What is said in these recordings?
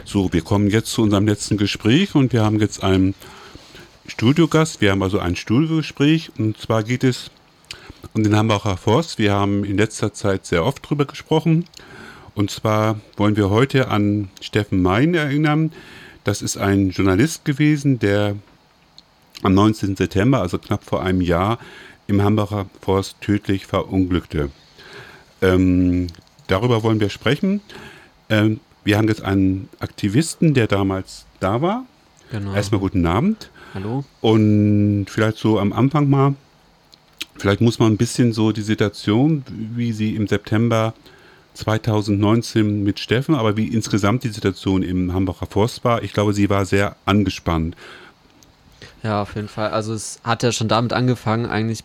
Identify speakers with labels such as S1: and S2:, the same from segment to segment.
S1: So, wir kommen jetzt zu unserem letzten Gespräch und wir haben jetzt einen Studiogast. Wir haben also ein Studiogespräch und zwar geht es um den Hambacher Forst. Wir haben in letzter Zeit sehr oft drüber gesprochen und zwar wollen wir heute an Steffen Mein erinnern. Das ist ein Journalist gewesen, der am 19. September, also knapp vor einem Jahr, im Hambacher Forst tödlich verunglückte. Darüber wollen wir sprechen. Wir haben jetzt einen Aktivisten, der damals da war.
S2: Genau.
S1: Erstmal guten Abend.
S2: Hallo.
S1: Und vielleicht so am Anfang mal, vielleicht muss man ein bisschen so die Situation, wie sie im September 2019 mit Steffen, aber wie insgesamt die Situation im Hambacher Forst war. Ich glaube, sie war sehr angespannt.
S2: Ja, auf jeden Fall. Also es hat ja schon damit angefangen, eigentlich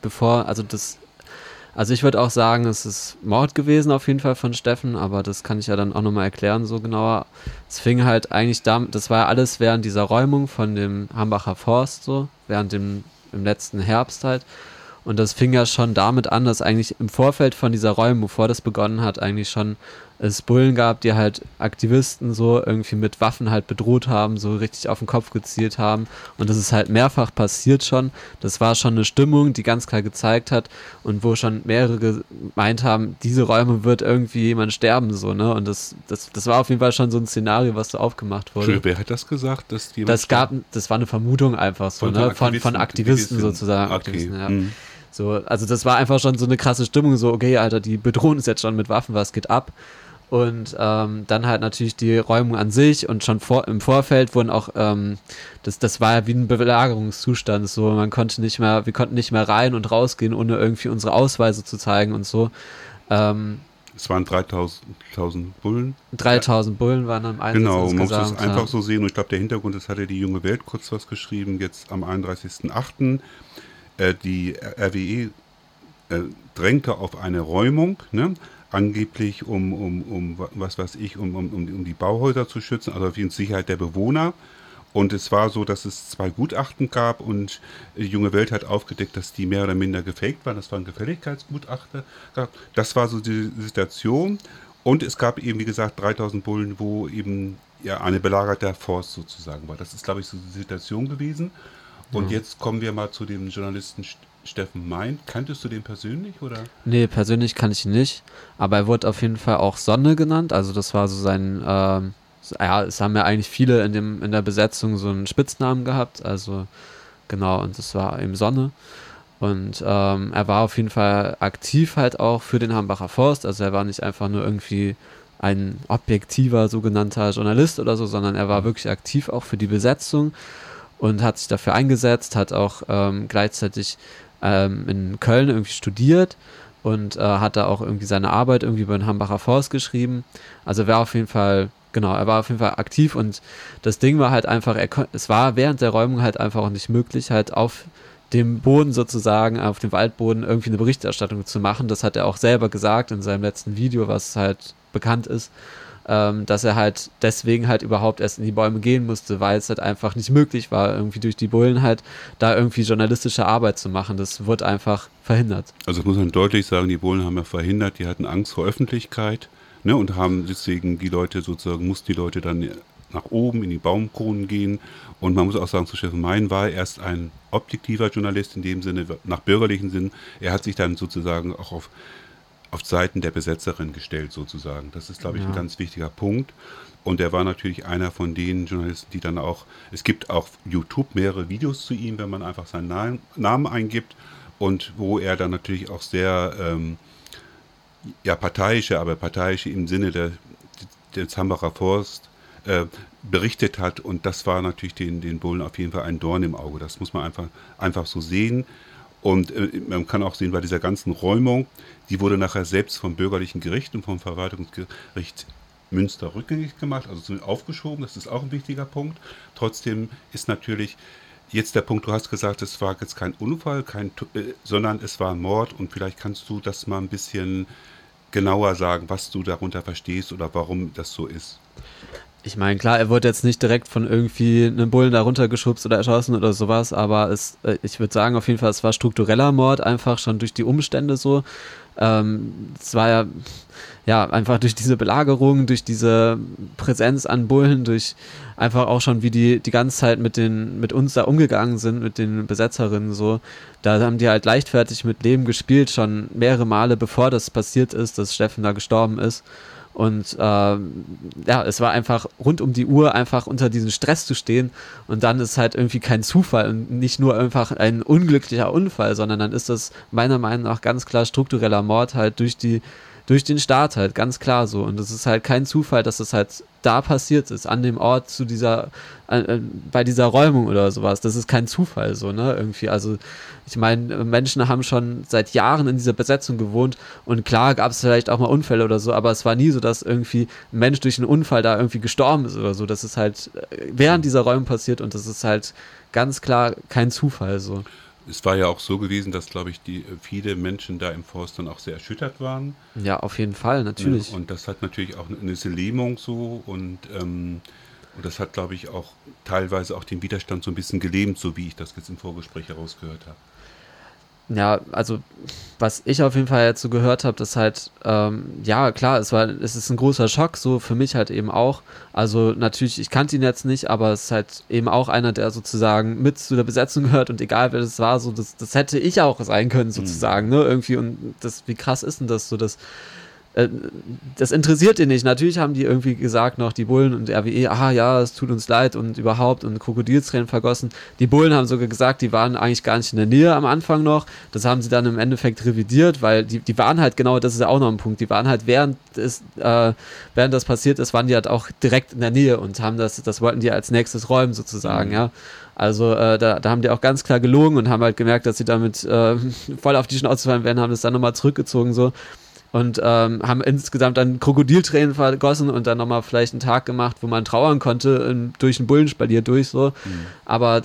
S2: also ich würde auch sagen, es ist Mord gewesen auf jeden Fall von Steffen, aber das kann ich ja dann auch nochmal erklären, so genauer. Es fing halt eigentlich damit, das war ja alles während dieser Räumung von dem Hambacher Forst, so, im letzten Herbst halt. Und das fing ja schon damit an, dass eigentlich im Vorfeld von dieser Räumung, bevor das begonnen hat, eigentlich schon es Bullen gab, die halt Aktivisten so irgendwie mit Waffen halt bedroht haben, so richtig auf den Kopf gezielt haben. Und das ist halt mehrfach passiert schon. Das war schon eine Stimmung, die ganz klar gezeigt hat und wo schon mehrere gemeint haben, diese Räume wird irgendwie jemand sterben, so, ne? Und das war auf jeden Fall schon so ein Szenario, was so aufgemacht wurde.
S1: Wer hat das gesagt? Dass
S2: Das war eine Vermutung einfach so, ne? Von Aktivisten sozusagen.
S1: Okay.
S2: Aktivisten, ja. So, also das war einfach schon so eine krasse Stimmung, so, okay, Alter, die bedrohen uns jetzt schon mit Waffen, was geht ab? Und dann halt natürlich die Räumung an sich und schon im Vorfeld wurden auch, das war ja wie ein Belagerungszustand, so, wir konnten nicht mehr rein und rausgehen, ohne irgendwie unsere Ausweise zu zeigen und so.
S1: Es waren 3000 Bullen.
S2: 3000 Bullen waren am Einsatz.
S1: Genau, man muss es einfach so sehen und ich glaube, der Hintergrund, das hatte die Junge Welt kurz was geschrieben, jetzt am 31.08. Die RWE drängte auf eine Räumung, ne? Angeblich um was weiß ich, um die Bauhäuser zu schützen, also auf die Sicherheit der Bewohner. Und es war so, dass es 2 Gutachten gab und die Junge Welt hat aufgedeckt, dass die mehr oder minder gefaked waren. Das waren Gefälligkeitsgutachten. Das war so die Situation. Und es gab eben, wie gesagt, 3000 Bullen, wo eben ja eine belagerte Forst sozusagen war. Das ist, glaube ich, so die Situation gewesen. Und jetzt kommen wir mal zu dem Journalisten Steffen Mein. Kanntest du den persönlich, oder?
S2: Nee, persönlich kann ich ihn nicht. Aber er wurde auf jeden Fall auch Sonne genannt. Also das war so sein, es haben ja eigentlich viele in der Besetzung so einen Spitznamen gehabt. Also genau, und das war eben Sonne. Und er war auf jeden Fall aktiv halt auch für den Hambacher Forst. Also er war nicht einfach nur irgendwie ein objektiver sogenannter Journalist oder so, sondern er war wirklich aktiv auch für die Besetzung und hat sich dafür eingesetzt, hat auch gleichzeitig in Köln irgendwie studiert und hat da auch irgendwie seine Arbeit irgendwie über den Hambacher Forst geschrieben. Also er war auf jeden Fall aktiv und das Ding war halt einfach, es war während der Räumung halt einfach auch nicht möglich, halt auf dem Boden sozusagen, auf dem Waldboden irgendwie eine Berichterstattung zu machen. Das hat er auch selber gesagt in seinem letzten Video, was halt bekannt ist, dass er halt deswegen halt überhaupt erst in die Bäume gehen musste, weil es halt einfach nicht möglich war, irgendwie durch die Bullen halt da irgendwie journalistische Arbeit zu machen. Das wurde einfach verhindert.
S1: Also muss man deutlich sagen, die Bullen haben ja verhindert, die hatten Angst vor Öffentlichkeit, ne, und haben deswegen mussten die Leute dann nach oben in die Baumkronen gehen. Und man muss auch sagen, zu Steffen Mein war erst ein objektiver Journalist, in dem Sinne, nach bürgerlichen Sinn. Er hat sich dann sozusagen auch auf Seiten der Besetzerin gestellt sozusagen. Das ist, glaube ich, ein ganz wichtiger Punkt. Und er war natürlich einer von den Journalisten, die dann auch, es gibt auf YouTube mehrere Videos zu ihm, wenn man einfach seinen Namen eingibt und wo er dann natürlich auch sehr parteiische im Sinne des Hambacher Forst berichtet hat. Und das war natürlich den Bullen auf jeden Fall ein Dorn im Auge. Das muss man einfach so sehen. Und man kann auch sehen, bei dieser ganzen Räumung, die wurde nachher selbst vom bürgerlichen Gericht und vom Verwaltungsgericht Münster rückgängig gemacht, also zumindest aufgeschoben, das ist auch ein wichtiger Punkt. Trotzdem ist natürlich jetzt der Punkt, du hast gesagt, es war jetzt kein Unfall, sondern es war ein Mord und vielleicht kannst du das mal ein bisschen genauer sagen, was du darunter verstehst oder warum das so ist.
S2: Ich meine, klar, er wurde jetzt nicht direkt von irgendwie einem Bullen da runtergeschubst oder erschossen oder sowas, aber ich würde sagen, auf jeden Fall, es war struktureller Mord, einfach schon durch die Umstände so. Es war ja einfach durch diese Belagerung, durch diese Präsenz an Bullen, durch einfach auch schon, wie die ganze Zeit mit uns da umgegangen sind, mit den Besetzerinnen so. Da haben die halt leichtfertig mit Leben gespielt, schon mehrere Male, bevor das passiert ist, dass Steffen da gestorben ist. Und es war einfach rund um die Uhr einfach unter diesem Stress zu stehen und dann ist halt irgendwie kein Zufall und nicht nur einfach ein unglücklicher Unfall, sondern dann ist das meiner Meinung nach ganz klar struktureller Mord halt durch den Staat halt, ganz klar so. Und es ist halt kein Zufall, dass es halt da passiert ist, an dem Ort zu bei dieser Räumung oder sowas. Das ist kein Zufall so, ne, irgendwie. Also ich meine, Menschen haben schon seit Jahren in dieser Besetzung gewohnt und klar gab es vielleicht auch mal Unfälle oder so, aber es war nie so, dass irgendwie ein Mensch durch einen Unfall da irgendwie gestorben ist oder so. Das ist halt während dieser Räumung passiert und das ist halt ganz klar kein Zufall so.
S1: Es war ja auch so gewesen, dass, glaube ich, viele Menschen da im Forst dann auch sehr erschüttert waren.
S2: Ja, auf jeden Fall, natürlich.
S1: Und das hat natürlich auch eine Lähmung so und das hat, glaube ich, auch teilweise auch den Widerstand so ein bisschen gelähmt, so wie ich das jetzt im Vorgespräch herausgehört habe.
S2: Ja, also was ich auf jeden Fall jetzt so gehört habe, dass halt, ja klar, es ist ein großer Schock, so für mich halt eben auch. Also natürlich, ich kannte ihn jetzt nicht, aber es ist halt eben auch einer, der sozusagen mit zu der Besetzung gehört und egal wer das war, so das hätte ich auch sein können sozusagen, ne, irgendwie und wie krass ist denn das so, das interessiert ihn nicht. Natürlich haben die irgendwie gesagt noch, die Bullen und RWE, ja, es tut uns leid und überhaupt und Krokodilstränen vergossen. Die Bullen haben sogar gesagt, die waren eigentlich gar nicht in der Nähe am Anfang noch. Das haben sie dann im Endeffekt revidiert, weil die waren halt genau, das ist ja auch noch ein Punkt, die waren halt während das passiert ist, waren die halt auch direkt in der Nähe und haben das wollten die als nächstes räumen sozusagen, ja. Also da haben die auch ganz klar gelogen und haben halt gemerkt, dass sie damit voll auf die Schnauze fallen werden, haben das dann nochmal zurückgezogen so. Und haben insgesamt dann Krokodiltränen vergossen und dann nochmal vielleicht einen Tag gemacht, wo man trauern konnte, durch ein Bullenspalier durch so. Aber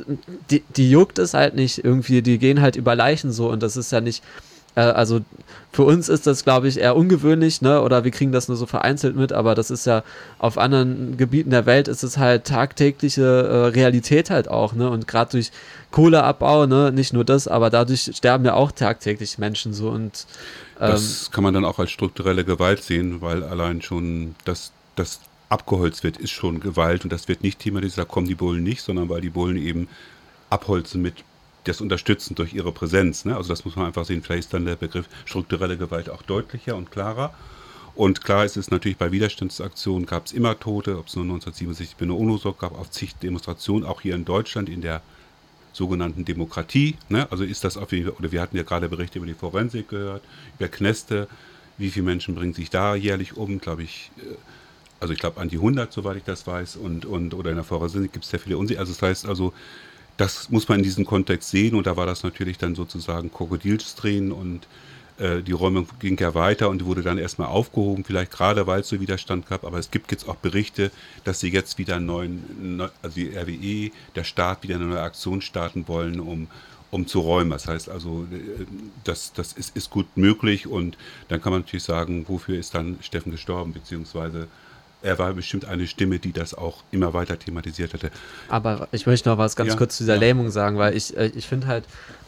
S2: die juckt es halt nicht irgendwie, die gehen halt über Leichen so und das ist ja nicht, also für uns ist das, glaube ich, eher ungewöhnlich, ne? Oder wir kriegen das nur so vereinzelt mit, aber das ist ja auf anderen Gebieten der Welt ist es halt tagtägliche Realität halt auch, ne? Und gerade durch Kohleabbau, ne, nicht nur das, aber dadurch sterben ja auch tagtäglich Menschen so und
S1: das kann man dann auch als strukturelle Gewalt sehen, weil allein schon das abgeholzt wird, ist schon Gewalt und das wird nicht thematisiert, da kommen die Bullen nicht, sondern weil die Bullen eben abholzen mit das unterstützen durch ihre Präsenz. Ne? Also das muss man einfach sehen, vielleicht ist dann der Begriff strukturelle Gewalt auch deutlicher und klarer. Und klar ist es natürlich, bei Widerstandsaktionen gab es immer Tote, ob es nur 1967 bei der UNO gab, auf zig Demonstrationen, auch hier in Deutschland in der sogenannten Demokratie. Ne? Also ist das auf jeden Fall, oder wir hatten ja gerade Berichte über die Forensik gehört, über Kneste, wie viele Menschen bringen sich da jährlich um, glaube ich, also ich glaube an die 100, soweit ich das weiß, oder in der Forensik gibt es sehr viele Unsicherheiten. Also das heißt also, das muss man in diesem Kontext sehen und da war das natürlich dann sozusagen Krokodilstränen und die Räumung ging ja weiter und wurde dann erstmal aufgehoben, vielleicht gerade weil es so Widerstand gab, aber es gibt jetzt auch Berichte, dass sie jetzt wieder also die RWE, der Staat wieder eine neue Aktion starten wollen, um zu räumen. Das heißt also, das ist gut möglich und dann kann man natürlich sagen, wofür ist dann Steffen gestorben, beziehungsweise er war bestimmt eine Stimme, die das auch immer weiter thematisiert hätte.
S2: Aber ich möchte noch was ganz kurz zu dieser Lähmung sagen, weil ich finde halt,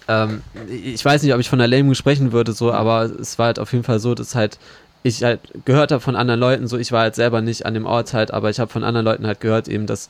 S2: ich weiß nicht, ob ich von der Lähmung sprechen würde, so, aber es war halt auf jeden Fall so, dass halt ich halt gehört habe von anderen Leuten, so, ich war halt selber nicht an dem Ort halt, aber ich habe von anderen Leuten halt gehört eben, dass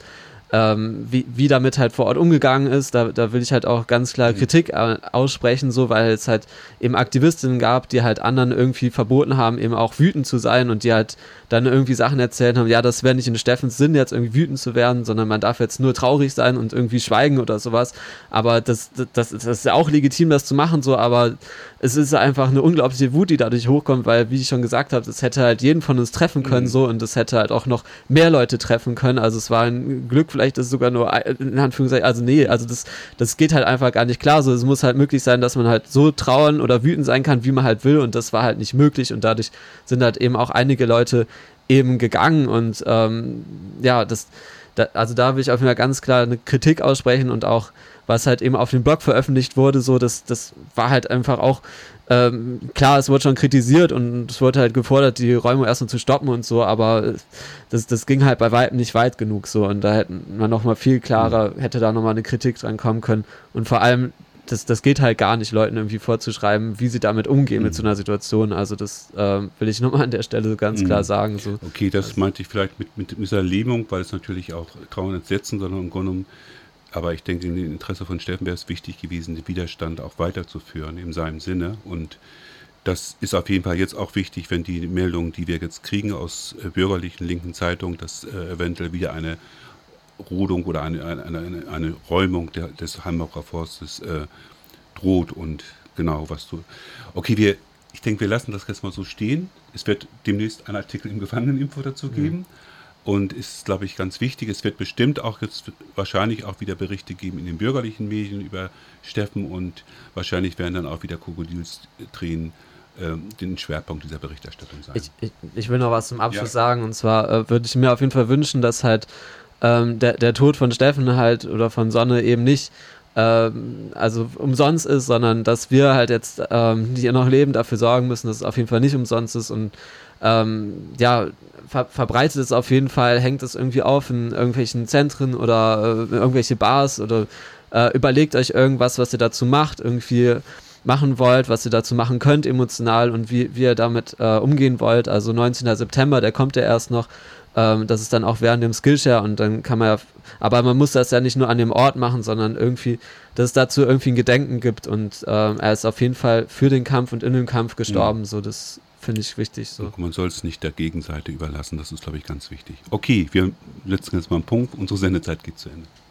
S2: wie damit halt vor Ort umgegangen ist, da will ich halt auch ganz klar Kritik aussprechen, so, weil es halt eben Aktivistinnen gab, die halt anderen irgendwie verboten haben, eben auch wütend zu sein und die halt dann irgendwie Sachen erzählt haben, ja, das wäre nicht in Steffens Sinn, jetzt irgendwie wütend zu werden, sondern man darf jetzt nur traurig sein und irgendwie schweigen oder sowas, aber das ist ja auch legitim, das zu machen, so, aber es ist einfach eine unglaubliche Wut, die dadurch hochkommt, weil, wie ich schon gesagt habe, es hätte halt jeden von uns treffen können, so, und es hätte halt auch noch mehr Leute treffen können, also es war ein Glück, vielleicht ist es sogar nur, in Anführungszeichen, also nee, also das geht halt einfach gar nicht klar, so, es muss halt möglich sein, dass man halt so trauern oder wütend sein kann, wie man halt will, und das war halt nicht möglich, und dadurch sind halt eben auch einige Leute eben gegangen, und ja, also da will ich auf jeden Fall ganz klar eine Kritik aussprechen und auch, was halt eben auf dem Blog veröffentlicht wurde, so, das war halt einfach auch, klar, es wurde schon kritisiert und es wurde halt gefordert, die Räumung erstmal zu stoppen und so, aber das ging halt bei weitem nicht weit genug so und da hätte man nochmal viel klarer, hätte da nochmal eine Kritik dran kommen können und vor allem, das geht halt gar nicht, Leuten irgendwie vorzuschreiben, wie sie damit umgehen mit so einer Situation. Also das will ich nochmal an der Stelle so ganz klar sagen. So.
S1: Okay, das meinte ich vielleicht mit dieser Lähmung, weil es natürlich auch Trauer nicht setzen, sondern im Grunde genommen, aber ich denke, im Interesse von Steffen wäre es wichtig gewesen, den Widerstand auch weiterzuführen in seinem Sinne. Und das ist auf jeden Fall jetzt auch wichtig, wenn die Meldungen, die wir jetzt kriegen aus bürgerlichen linken Zeitungen, dass eventuell wieder eine Rodung oder eine Räumung des Hambacher Forstes droht und genau, was du... Okay, ich denke, wir lassen das jetzt mal so stehen. Es wird demnächst einen Artikel im Gefangeneninfo dazu geben und ist, glaube ich, ganz wichtig. Es wird bestimmt auch jetzt wahrscheinlich auch wieder Berichte geben in den bürgerlichen Medien über Steffen und wahrscheinlich werden dann auch wieder Krokodilstränen den Schwerpunkt dieser Berichterstattung sein.
S2: Ich will noch was zum Abschluss sagen und zwar würde ich mir auf jeden Fall wünschen, dass halt der Tod von Steffen halt oder von Sonne eben nicht also umsonst ist, sondern dass wir halt jetzt, die hier noch leben, dafür sorgen müssen, dass es auf jeden Fall nicht umsonst ist und verbreitet es auf jeden Fall, hängt es irgendwie auf in irgendwelchen Zentren oder irgendwelche Bars oder überlegt euch irgendwas, was ihr dazu macht, irgendwie machen wollt, was ihr dazu machen könnt emotional und wie ihr damit umgehen wollt. Also 19. September, der kommt ja erst noch. Das ist dann auch während dem Skillshare und dann kann man ja, aber man muss das ja nicht nur an dem Ort machen, sondern irgendwie, dass es dazu irgendwie ein Gedenken gibt und er ist auf jeden Fall für den Kampf und in dem Kampf gestorben, so das finde ich wichtig. So.
S1: Man soll es nicht der Gegenseite überlassen, das ist, glaube ich, ganz wichtig. Okay, wir setzen jetzt mal einen Punkt, unsere Sendezeit geht zu Ende.